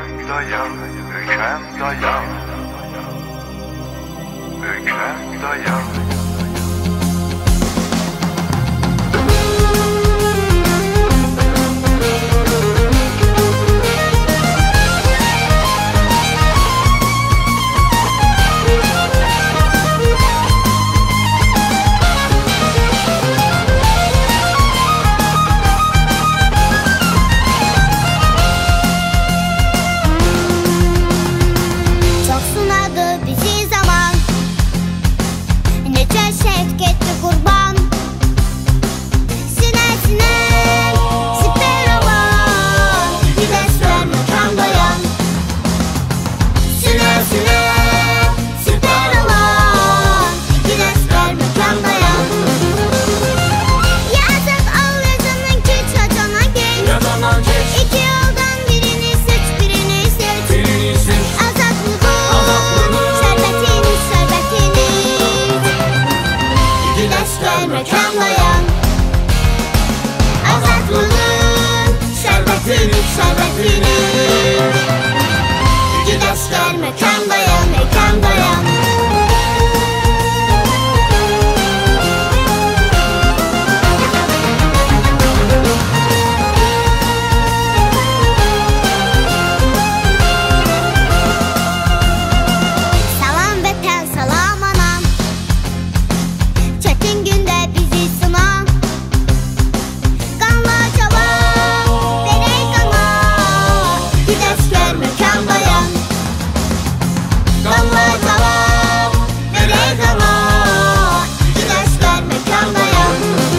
Ülkem dayan, ülkem dayan, ülkem dayan. Mekan dayan, azatlının şerbetini, şerbetini. İki dersler mekan dayan, mekan dayan. Salam vətən, salam anam. Çetin günde bizi sınan, kanla cevap verey kana. İki dersler mekan dayan, kanla cevap verey kana. İki dersler mekan dayan.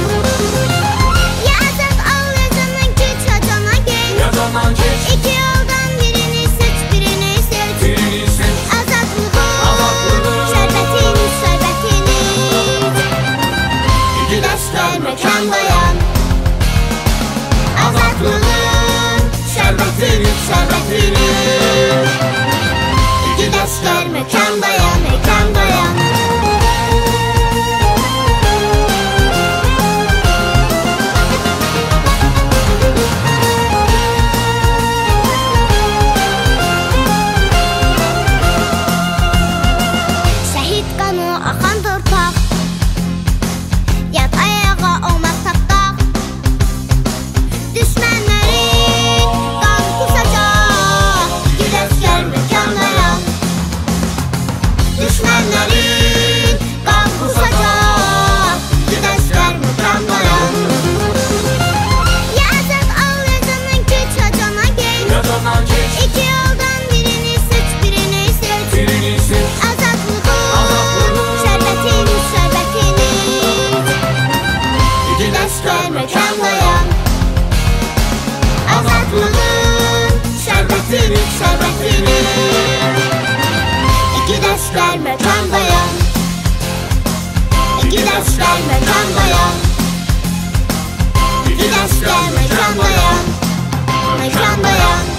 Yazık al yazının ki çocana geç. İki yoldan birini seç, birini seç. Azatlığın şerbetini, şerbetini. İki dersler mekan dayan, azatlığın şerbetini, şerbetini. İki dersler mekan dayan, mekan dayan. Şehit kanı akan torpaq, yat ayağa olmaz tapdaq. Düşmənlərin qan kusacaq, iki dəstər mekan dayan. Düşmənlərin qan kusacaq, iki dəstər mekan dayan. Yazıq al yazının ki çocana geç. İki yoldan birini seç, birini seç. Azatlığın şerbetini, şerbetini. İki dersler mekan dayan, azatlığın şerbetini, şerbetini. İki dersler mekan dayan, iki dersler mekan dayan. İki dersler mekan dayan, mekan dayan.